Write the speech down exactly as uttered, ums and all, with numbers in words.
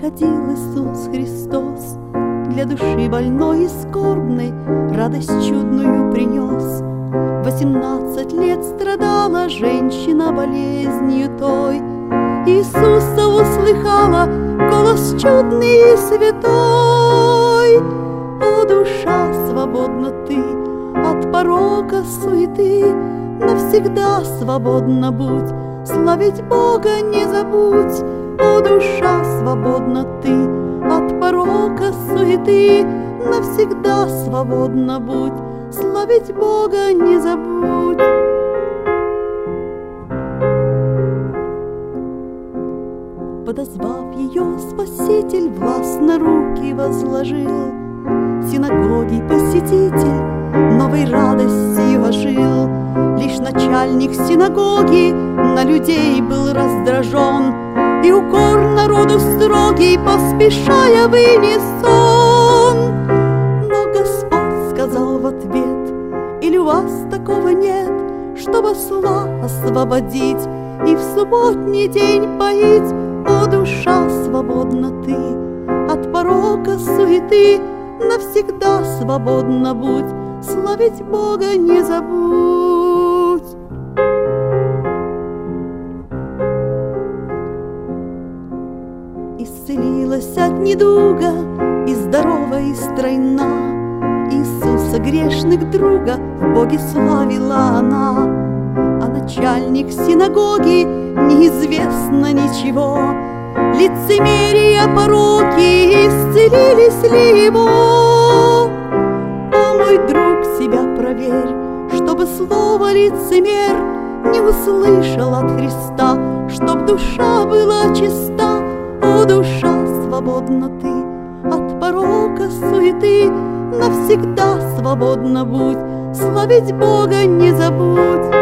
приходил Иисус Христос, для души больной и скорбной радость чудную принес. Восемнадцать лет страдала женщина болезнью той, Иисуса услыхала голос чудный и святой. О, душа, свободна ты от порока суеты, навсегда свободна будь, славить Бога не забудь. О, душа, свободна ты от порока суеты, навсегда свободна будь, славить Бога не забудь. Подозвав ее, Спаситель властно руки возложил, синагоги посетитель новой радостью ожил. Лишь начальник синагоги на людей был раздражен, и укор народу строгий, поспешая, вынес он. Но Господь сказал в ответ: или у вас такого нет, чтоб осла освободить и в субботний день поить? О, душа, свободна ты от порока суеты, навсегда свободна будь, славить Бога не забудь. Исцелилась от недуга и здорова, и стройна, Иисуса грешных друга в Боге славила она. А начальник синагоги неизвестно ничего, лицемерие, пороки, исцелились ли его? О, мой друг, себя проверь, чтобы слово лицемер не услышал от Христа, чтоб душа была чиста. О, душа, свободна ты от порока суеты, навсегда свободна будь, славить Бога не забудь.